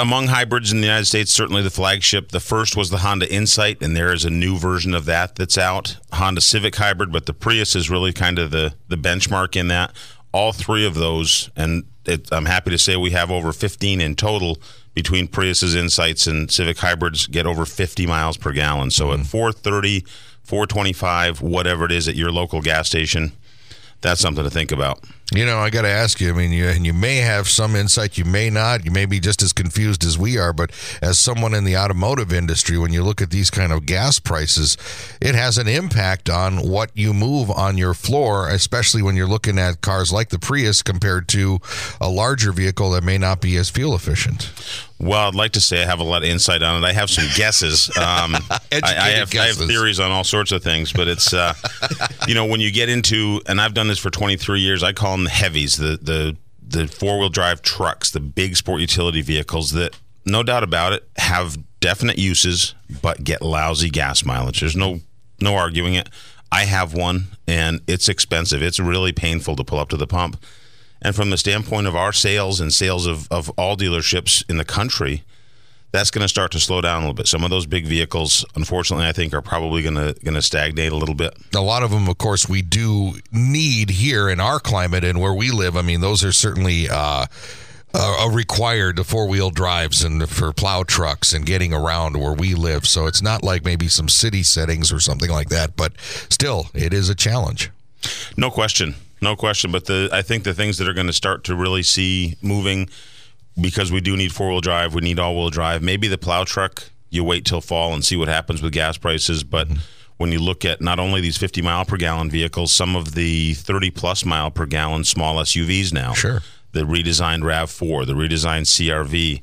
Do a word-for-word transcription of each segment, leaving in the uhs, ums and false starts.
among hybrids in the United States, certainly the flagship. The first was the Honda Insight, and there is a new version of that that's out. Honda Civic Hybrid, but the Prius is really kind of the, the benchmark in that. All three of those, and it, I'm happy to say we have over fifteen in total between Priuses, Insights, and Civic Hybrids, get over fifty miles per gallon. So mm-hmm. at four thirty, four twenty-five, whatever it is at your local gas station, that's something to think about. You know, I got to ask you, I mean, you, and you may have some insight, you may not, you may be just as confused as we are, but as someone in the automotive industry, when you look at these kind of gas prices, it has an impact on what you move on your floor, especially when you're looking at cars like the Prius compared to a larger vehicle that may not be as fuel efficient. Well, I'd like to say I have a lot of insight on it. I have some guesses. Um, I, I, have, guesses. I have theories on all sorts of things, but it's, uh, you know, when you get into, and I've done this for twenty-three years, I call them the heavies, the the the four-wheel drive trucks, the big sport utility vehicles that, no doubt about it, have definite uses, but get lousy gas mileage. There's no no arguing it. I have one, and it's expensive. It's really painful to pull up to the pump. And from the standpoint of our sales and sales of, of all dealerships in the country, that's going to start to slow down a little bit. Some of those big vehicles, unfortunately, I think are probably going to going to stagnate a little bit. A lot of them, of course, we do need here in our climate and where we live. I mean, those are certainly uh, uh, required, the four-wheel drives and for plow trucks and getting around where we live. So it's not like maybe some city settings or something like that, but still, it is a challenge. No question. No question, but the I think the things that are going to start to really see moving, because we do need four-wheel drive, we need all-wheel drive. Maybe the plow truck, you wait till fall and see what happens with gas prices, but mm-hmm. when you look at not only these fifty mile per gallon vehicles, some of the thirty plus mile per gallon small S U Vs now, sure, the redesigned RAV four, the redesigned C R V,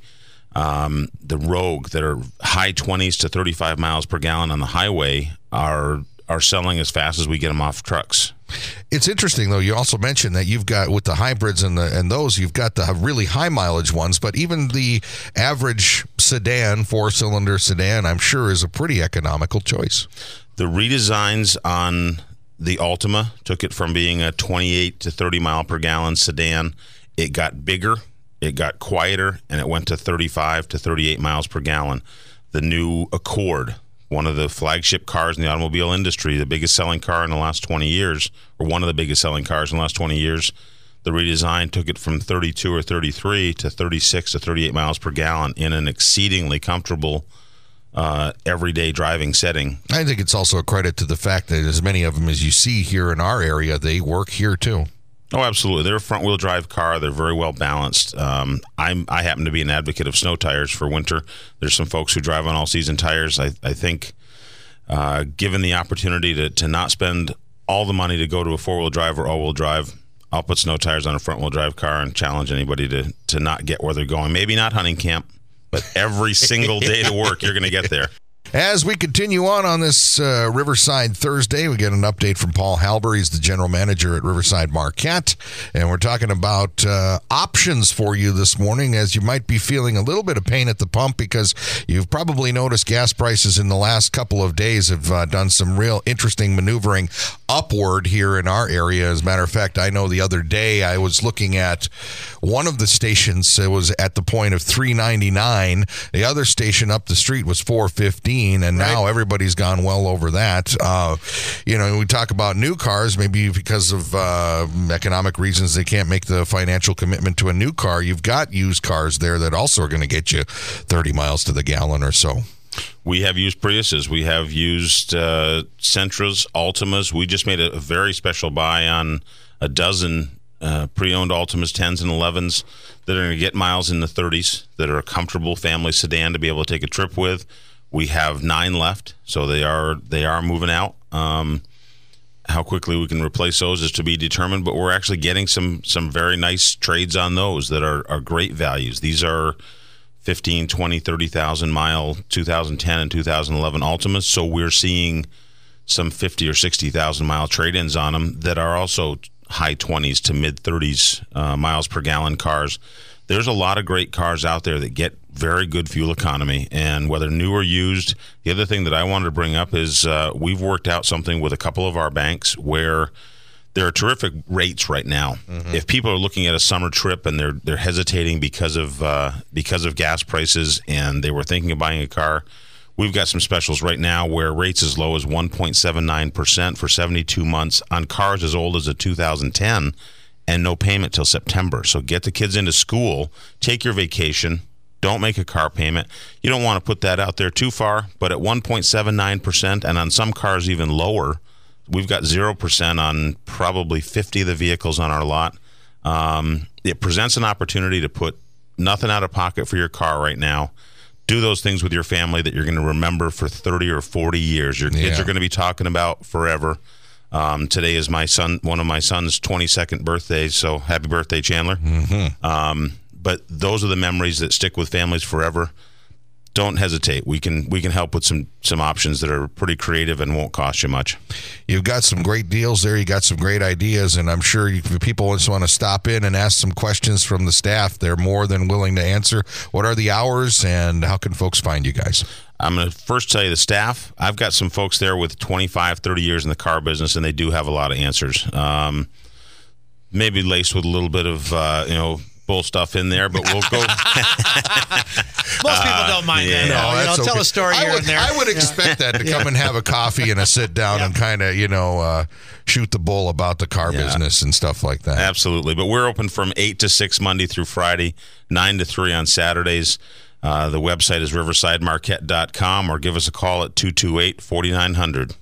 um, the Rogue that are high twenties to thirty-five miles per gallon on the highway are are selling as fast as we get them off trucks. It's interesting, though. You also mentioned that you've got, with the hybrids and the and those, you've got the really high mileage ones, but even the average sedan, four-cylinder sedan, I'm sure is a pretty economical choice. The redesigns on the Altima took it from being a twenty-eight to thirty mile per gallon sedan. It got bigger, it got quieter, and it went to thirty-five to thirty-eight miles per gallon. The new Accord, one of the flagship cars in the automobile industry, the biggest selling car in the last twenty years, or one of the biggest selling cars in the last twenty years, the redesign took it from thirty-two or thirty-three to thirty-six to thirty-eight miles per gallon in an exceedingly comfortable uh, everyday driving setting. I think it's also a credit to the fact that as many of them as you see here in our area, they work here too. Oh, absolutely. They're a front-wheel drive car. They're very well balanced. Um, I'm, I happen to be an advocate of snow tires for winter. There's some folks who drive on all-season tires. I, I think uh, given the opportunity to, to not spend all the money to go to a four-wheel drive or all-wheel drive, I'll put snow tires on a front-wheel drive car and challenge anybody to, to not get where they're going. Maybe not hunting camp, but every single day to work, you're going to get there. As we continue on on this uh, Riverside Thursday, we get an update from Paul Halber. He's the general manager at Riverside Marquette, and we're talking about uh, options for you this morning, as you might be feeling a little bit of pain at the pump because you've probably noticed gas prices in the last couple of days have uh, done some real interesting maneuvering upward here in our area. As a matter of fact, I know the other day I was looking at one of the stations. It was at the point of three ninety-nine. The other station up the street was four fifteen. And now right. everybody's gone well over that. Uh, you know, we talk about new cars, maybe because of uh, economic reasons they can't make the financial commitment to a new car. You've got used cars there that also are going to get you thirty miles to the gallon or so. We have used Priuses. We have used uh, Sentras, Altimas. We just made a, a very special buy on a dozen uh, pre-owned Altimas, tens and elevens that are going to get miles in the thirties, that are a comfortable family sedan to be able to take a trip with. We have nine left, so they are they are moving out. Um, how quickly we can replace those is to be determined, but we're actually getting some some very nice trades on those that are, are great values. These are fifteen, twenty, thirty thousand mile two thousand ten and two thousand eleven Altimas, so we're seeing some fifty or sixty thousand mile trade-ins on them that are also high twenties to mid thirties uh, miles per gallon cars. There's a lot of great cars out there that get very good fuel economy, and whether new or used. The other thing that I wanted to bring up is uh, we've worked out something with a couple of our banks where there are terrific rates right now. Mm-hmm. If people are looking at a summer trip and they're they're hesitating because of uh, because of gas prices and they were thinking of buying a car, we've got some specials right now where rates as low as one point seven nine percent for seventy-two months on cars as old as a two thousand ten and no payment till September. So get the kids into school, take your vacation, don't make a car payment. You don't want to put that out there too far, but at one point seven nine percent and on some cars even lower, we've got zero percent on probably fifty of the vehicles on our lot. Um, it presents an opportunity to put nothing out of pocket for your car right now. Do those things with your family that you're going to remember for thirty or forty years. Your kids yeah. are going to be talking about forever. Um, today is my son, one of my son's twenty-second birthdays, so happy birthday, Chandler. Mm-hmm. Um, but those are the memories that stick with families forever. Don't hesitate. We can we can help with some some options that are pretty creative and won't cost you much. You've got some great deals there. You got some great ideas, and I'm sure you, if people just want to stop in and ask some questions from the staff, they're more than willing to answer. What are the hours, and how can folks find you guys? I'm going to first tell you the staff. I've got some folks there with twenty-five, thirty years in the car business, and they do have a lot of answers. Um, maybe laced with a little bit of, uh, you know, bull stuff in there, but we'll go. Most people don't mind uh, yeah. that. No, you know, okay. Tell a story I here would, and there. I would expect yeah. that to come yeah. and have a coffee and a sit down yeah. and kind of, you know, uh, shoot the bull about the car yeah. business and stuff like that. Absolutely. But we're open from eight to six Monday through Friday, nine to three on Saturdays. Uh, the website is riverside marquette dot com or give us a call at two two eight, four nine zero zero.